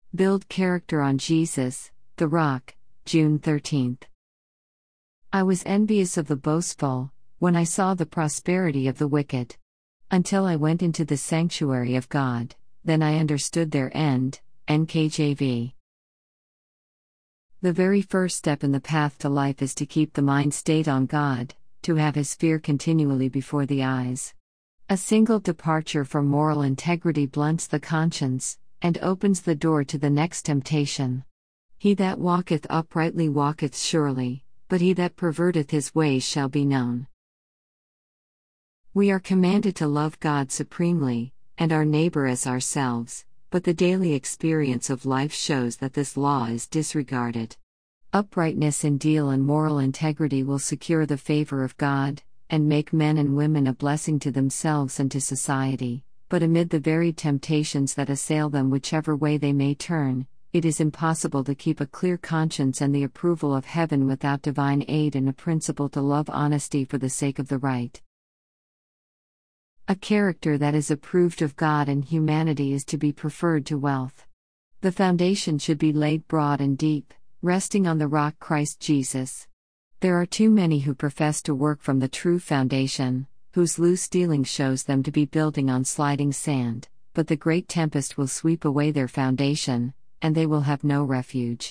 Build character on Jesus, the Rock, June 13. I was envious of the boastful, when I saw the prosperity of the wicked. Until I went into the sanctuary of God, then I understood their end. NKJV. The very first step in the path to life is to keep the mind stayed on God, to have His fear continually before the eyes. A single departure from moral integrity blunts the conscience, and opens the door to the next temptation. He that walketh uprightly walketh surely, but he that perverteth his ways shall be known. We are commanded to love God supremely, and our neighbor as ourselves, but the daily experience of life shows that this law is disregarded. Uprightness in deal and moral integrity will secure the favor of God, and make men and women a blessing to themselves and to society, but amid the varied temptations that assail them whichever way they may turn, it is impossible to keep a clear conscience and the approval of heaven without divine aid and a principle to love honesty for the sake of the right. A character that is approved of God and humanity is to be preferred to wealth. The foundation should be laid broad and deep, resting on the rock Christ Jesus. There are too many who profess to work from the true foundation, whose loose dealing shows them to be building on sliding sand, but the great tempest will sweep away their foundation, and they will have no refuge.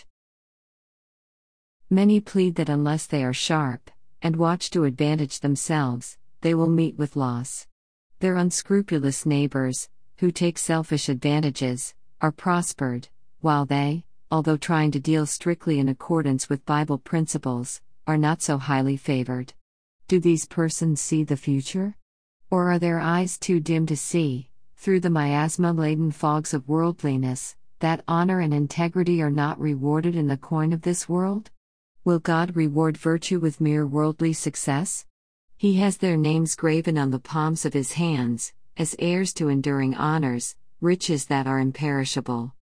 Many plead that unless they are sharp, and watch to advantage themselves, they will meet with loss. Their unscrupulous neighbors, who take selfish advantages, are prospered, while they, although trying to deal strictly in accordance with Bible principles, are not so highly favored. Do these persons see the future? Or are their eyes too dim to see, through the miasma-laden fogs of worldliness, that honor and integrity are not rewarded in the coin of this world? Will God reward virtue with mere worldly success? He has their names graven on the palms of His hands, as heirs to enduring honors, riches that are imperishable.